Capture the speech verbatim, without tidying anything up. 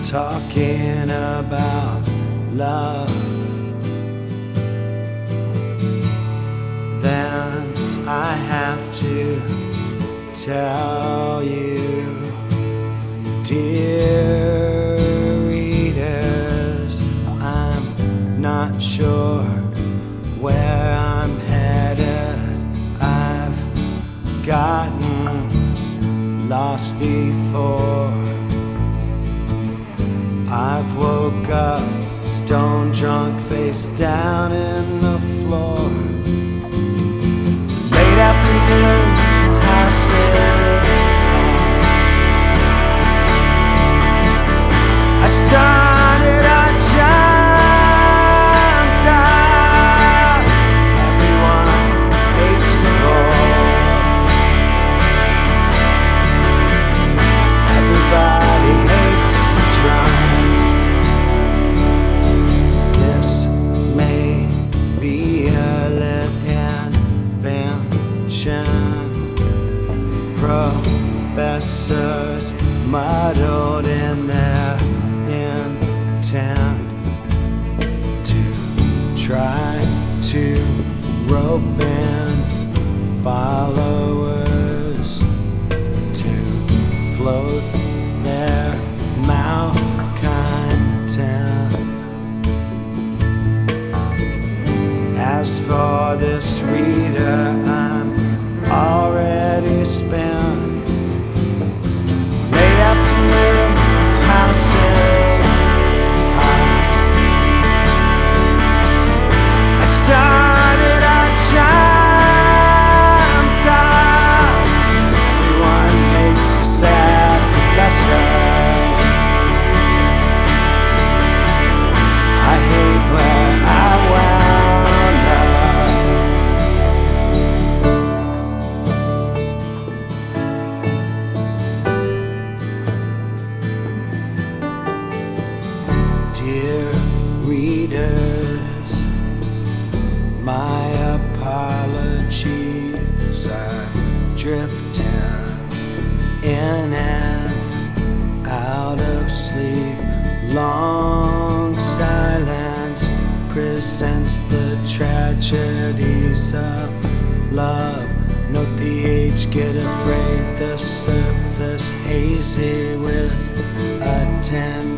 talking about love, then I have to tell you, dear readers, I'm not sure where I'm headed. I've gotten lost before. I've woke up stone drunk, face down in the floor. Late afternoon, houses. I started, I jumped out. Everyone hates the ball. Everybody hates the drum. This may be a lit invention. Professors muddled in their intent to try to rope in followers to float their malcontent. As for this reader, I'm already spent. Late afternoon, houses high. I started, I jumped out. Everyone hates a sad professor. I hate where I wound up. Dear readers, my apologies. I'm drifting in and out of sleep. Long silence presents the tragedies of love. Note the age, get afraid, the surface hazy with a tender